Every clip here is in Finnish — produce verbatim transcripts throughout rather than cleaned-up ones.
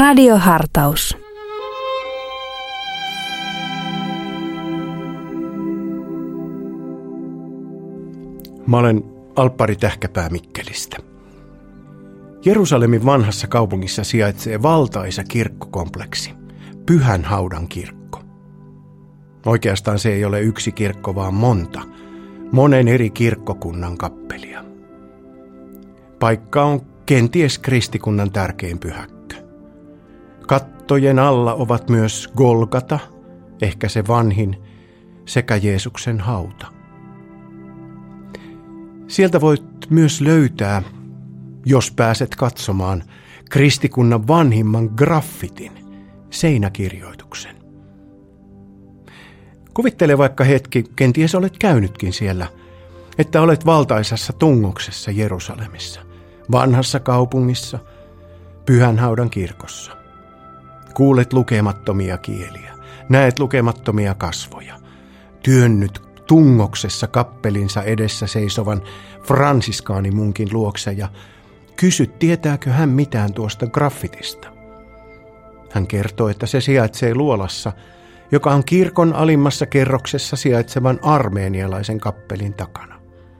Radiohartaus. Mä olen Alppari Tähkäpää Mikkelistä. Jerusalemin vanhassa kaupungissa sijaitsee valtaisa kirkkokompleksi, Pyhän Haudan kirkko. Oikeastaan se ei ole yksi kirkko, vaan monta, monen eri kirkkokunnan kappelia. Paikka on kenties kristikunnan tärkein pyhäkkö. Kattojen alla ovat myös Golgata, ehkä se vanhin, sekä Jeesuksen hauta. Sieltä voit myös löytää, jos pääset katsomaan, kristikunnan vanhimman graffitin, seinäkirjoituksen. Kuvittele vaikka hetki, kenties olet käynytkin siellä, että olet valtaisassa tungoksessa Jerusalemissa, vanhassa kaupungissa, Pyhän Haudan kirkossa. Kuulet lukemattomia kieliä, näet lukemattomia kasvoja, työnnyt tungoksessa kappelinsa edessä seisovan fransiskaanimunkin luokse ja kysyt, tietääkö hän mitään tuosta graffitista. Hän kertoo, että se sijaitsee luolassa, joka on kirkon alimmassa kerroksessa sijaitsevan armeenialaisen kappelin takana.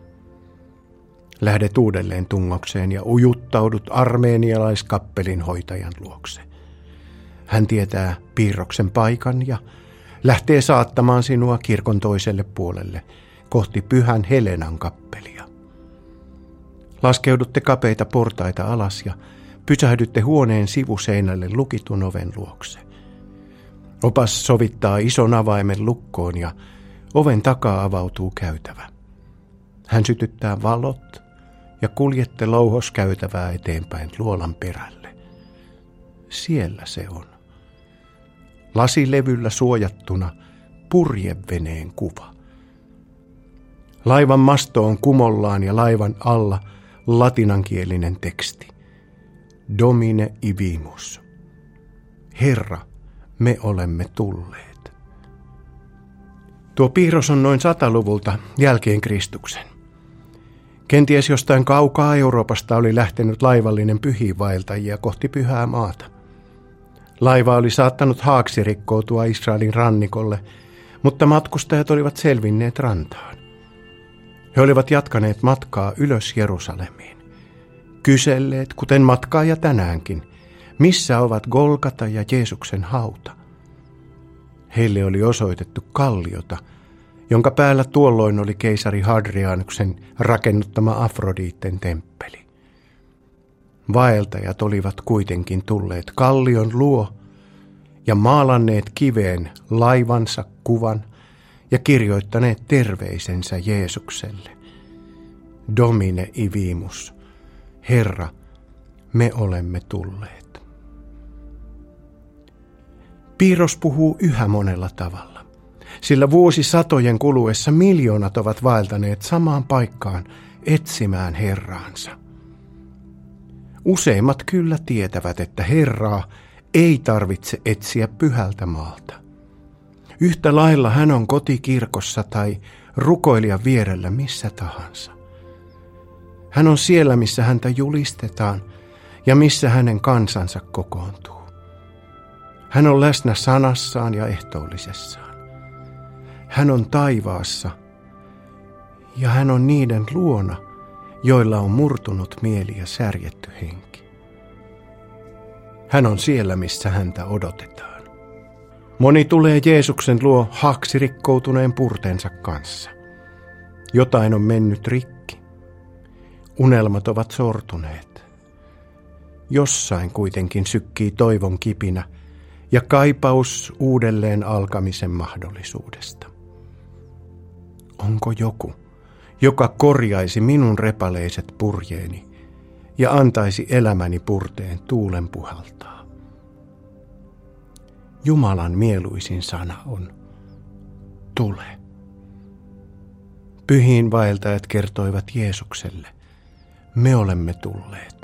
Lähdet uudelleen tungokseen ja ujuttaudut armeenialaiskappelin hoitajan luokse. Hän tietää piirroksen paikan ja lähtee saattamaan sinua kirkon toiselle puolelle, kohti Pyhän Helenan kappelia. Laskeudutte kapeita portaita alas ja pysähdytte huoneen sivuseinälle lukitun oven luokse. Opas sovittaa ison avaimen lukkoon ja oven takaa avautuu käytävä. Hän sytyttää valot ja kuljette louhoskäytävää eteenpäin luolan perälle. Siellä se on. Lasilevyllä suojattuna purjeveneen kuva. Laivan masto on kumollaan ja laivan alla latinankielinen teksti. Domine ibimus. Herra, me olemme tulleet. Tuo piirros on noin sataluvulta jälkeen Kristuksen. Kenties jostain kaukaa Euroopasta oli lähtenyt laivallinen pyhiinvaeltajia kohti Pyhää maata. Laiva oli saattanut haaksi rikkoutua Israelin rannikolle, mutta matkustajat olivat selvinneet rantaan. He olivat jatkaneet matkaa ylös Jerusalemiin. Kyselleet, kuten matkaaja tänäänkin, missä ovat Golgata ja Jeesuksen hauta. Heille oli osoitettu kalliota, jonka päällä tuolloin oli keisari Hadrianuksen rakennuttama Afroditen temppeli. Vaeltajat olivat kuitenkin tulleet kallion luo ja maalanneet kiveen laivansa kuvan ja kirjoittaneet terveisensä Jeesukselle. Domine ibimus. Herra, me olemme tulleet. Piirros puhuu yhä monella tavalla, sillä vuosisatojen kuluessa miljoonat ovat vaeltaneet samaan paikkaan etsimään Herraansa. Useimmat kyllä tietävät, että Herraa ei tarvitse etsiä pyhältä maalta. Yhtä lailla hän on kotikirkossa tai rukoilijan vierellä missä tahansa. Hän on siellä, missä häntä julistetaan ja missä hänen kansansa kokoontuu. Hän on läsnä sanassaan ja ehtoollisessaan. Hän on taivaassa ja hän on niiden luona, joilla on murtunut mieli ja särjetty henki. Hän on siellä, missä häntä odotetaan. Moni tulee Jeesuksen luo haaksirikkoutuneen purteensa kanssa. Jotain on mennyt rikki. Unelmat ovat sortuneet. Jossain kuitenkin sykkii toivon kipinä ja kaipaus uudelleen alkamisen mahdollisuudesta. Onko joku, joka korjaisi minun repaleiset purjeeni ja antaisi elämäni purteen tuulen puhaltaa? Jumalan mieluisin sana on, tule. Pyhiinvaeltajat kertoivat Jeesukselle, me olemme tulleet.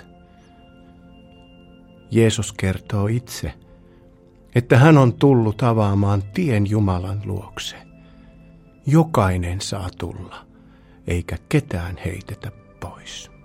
Jeesus kertoo itse, että hän on tullut avaamaan tien Jumalan luokse. Jokainen saa tulla, eikä ketään heitetä pois.